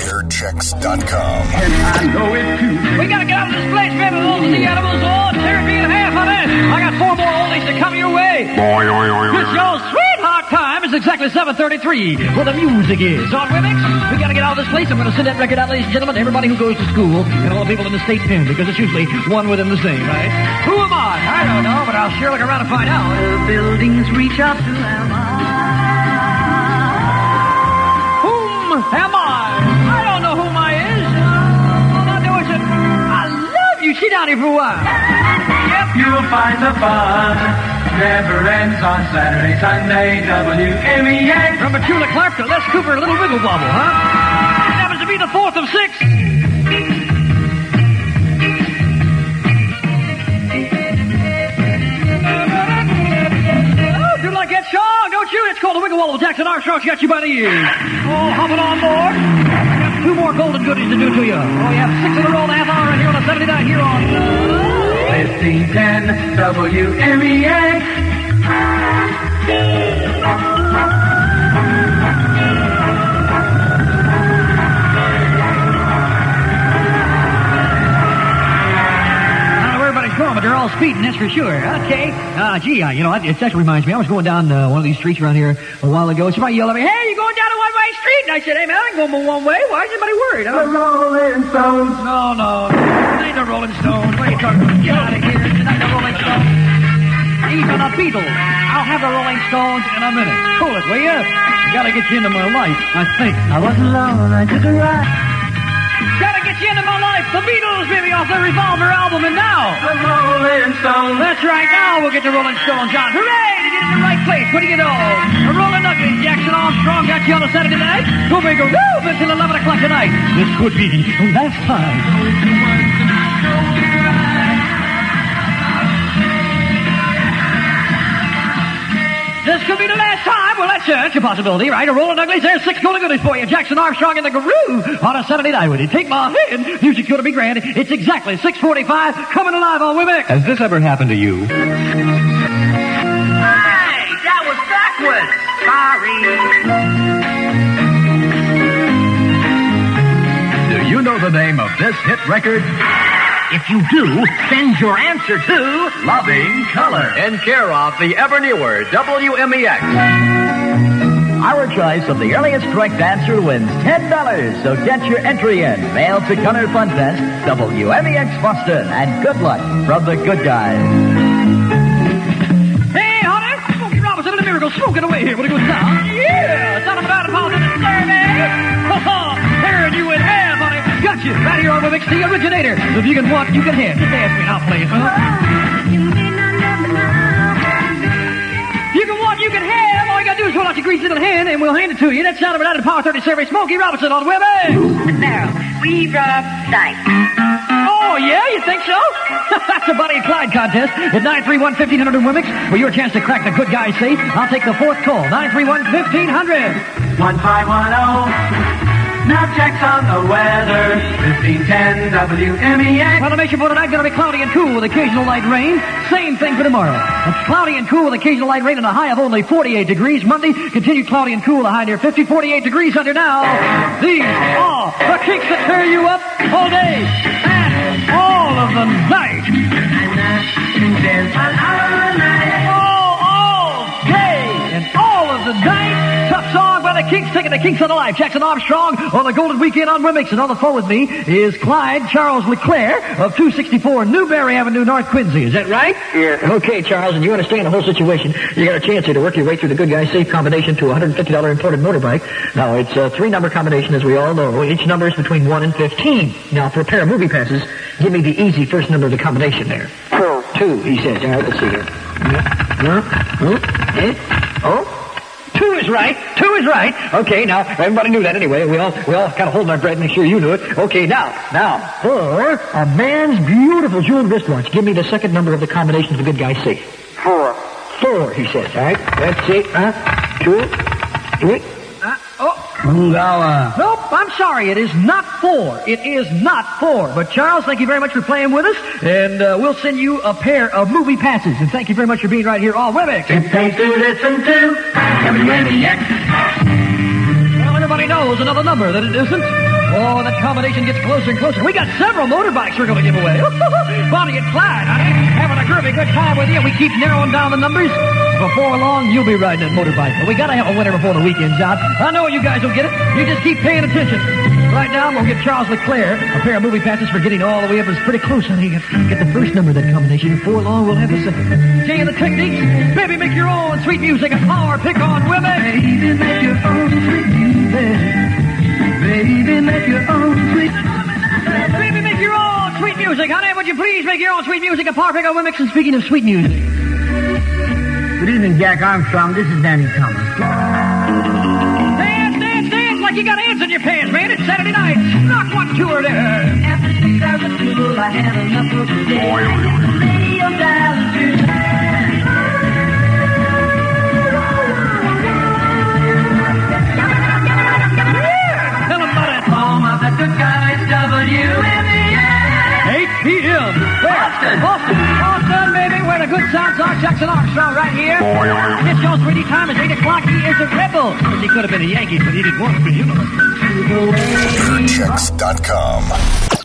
Airchecks.com. I know it too. We gotta get out of this place, baby. Those are the animals. Oh, tear me in half on it. I got 4 more oldies to come your way. This your sweetheart time is exactly 7:33. Where the music is. On Wimix, we gotta get out of this place. I'm gonna send that record out, ladies and gentlemen, to everybody who goes to school and all the people in the state pen, because it's usually one within the same, right? Who am I? I don't know, but I'll sure look around and find out. The buildings reach up to am I? Whom am I? I don't know whom I is. Now do it. I love you. Sit down here for a while. Yep, you'll find the fun. Never ends on Saturday, Sunday, WMEX. From Petula Clark to Les Cooper, a little wiggle wobble, huh? It happens to be the 4th of 6. Oh, do like that song, don't you? It's called the Wiggle Wobble. Jackson Armstrong's got you by the ears. Oh, hopping on board. I got 2 more golden goodies to do to you. Oh, you have 6 in a row and a half hour right here on the 79 here on 1510 WMEX. But they're all speeding, that's for sure. Okay. It actually reminds me. I was going down one of these streets around here a while ago. Somebody yelled at me, "Hey, you going down a one-way street?" And I said, "Hey, man, I ain't going one way. Why is anybody worried?" The Rolling Stones. No. It ain't the Rolling Stones. What are you talking about? Get out of here. It ain't the Rolling Stones. Even the Beatles. I'll have the Rolling Stones in a minute. Cool it, will you? Gotta get you into my life, I think. I was alone, I took a ride. Gotta get you into my life. The Beatles, baby, off the Revolver album, and now The Rolling Stones. That's right, now we'll get the Rolling Stones on. Hooray, to get in the right place. What do you know? The Rolling Nuggets, Jackson Armstrong got you on a Saturday night. We'll make a move until 11 o'clock tonight. This could be the last time. This could be the last time. Well, that's a possibility, right? A Rolling Uglies, there's 6 golden goodies for you. Jackson Armstrong in the groove on a Saturday night. When you take my hand, music's going to be grand. It's exactly 6:45, coming alive on Wimix. Has this ever happened to you? Hey, that was backwards. Sorry. Do you know the name of this hit record? If you do, send your answer to Loving Color, in care of the ever newer WMEX. our choice of the earliest correct answer wins $10. So get your entry in. Mail to Gunner Fun Fest, WMEX Boston, and good luck from the good guys. Hey, honey, Smokey Robinson and the Miracle smoking away here. What a good sound. Yeah, sound of about a pound in the survey. Tearing you in half, honey. Got you right here on the Mix, the originator. If you can want, you can have. Just ask me and I'll play it, huh? You can want, you can have. All you gotta do is hold out your greasy little hand and we'll hand it to you. That's sound of an Power 30 survey. Smokey Robinson on Wimix. Now, we rub dice. Oh, yeah? You think so? That's a Bonnie and Clyde contest at 931-1500 Wimix for your chance to crack the good guy safe. I'll take the fourth call. 931-1500. 1510. Now checks on the weather. 1510 WMEX. Well, the mission for tonight going to be cloudy and cool with occasional light rain. Same thing for tomorrow. It's cloudy and cool with occasional light rain and a high of only 48 degrees. Monday, continue cloudy and cool, a high near 50, 48 degrees under now. These are the kicks that tear you up all day and all of the night. All day and all of the night. Tough song by the Kinks, taking the Kinks on the life. Jackson Armstrong on the Golden Weekend on Wimix. And on the phone with me is Clyde Charles LeClaire of 264 Newberry Avenue, North Quincy. Is that right? Yeah. Okay, Charles, and you understand the whole situation. You got a chance here to work your way through the good guy safe combination to a $150 imported motorbike. Now, it's a 3-number combination, as we all know. Each number is between 1 and 15. Now, for a pair of movie passes, give me the easy first number of the combination there. 2, he says. All right, let's see here. Oh. 2 is right. 2 is right. Okay, now, everybody knew that anyway. We all kind of holding our breath, make sure you knew it. Okay, now, for a man's beautiful jeweled wristwatch, give me the second number of the combination of the good guy safe. 4. 4, he says. All right, let's see. 2, 3. Nope, I'm sorry. It is not 4. It is not 4. But, Charles, thank you very much for playing with us, and we'll send you a pair of movie passes. And thank you very much for being right here on Wimix. It pays to listen to WMEX. Well, everybody knows another number that it isn't. Oh, that combination gets closer and closer. We got several motorbikes we're going to give away. Bonnie and Clyde, honey, having a groovy good time with you. We keep narrowing down the numbers. Before long, you'll be riding that motorbike. But we got to have a winner before the weekend's out. I know you guys will get it. You just keep paying attention. Right now, I'm going to give Charles LeClaire a pair of movie passes for getting all the way up. It's pretty close, honey. Get the first number of that combination. Before long, we'll have the second. Tell you the techniques. Baby, make your own sweet music. A power pick on women. Baby, make your own sweet music. Baby, make your own sweet music. Baby, make your own sweet music. Honey, would you please make your own sweet music? A power pick on women. And speaking of sweet music. Good evening, Jack Armstrong. This is Danny Thomas. Dance like you got ants in your pants, man. It's Saturday night. Knock 1, 2 or there. After 6 hours of school, I had enough for the day. Radio dial tonight. Tell them about it. Home of the good guys, WMEX. 8 p.m. Boston, baby, where the good sounds are. Jackson Armstrong right here. His show's 3D time is 8 o'clock. He is a rebel. He could have been a Yankee, but he didn't want to be. Checks.com.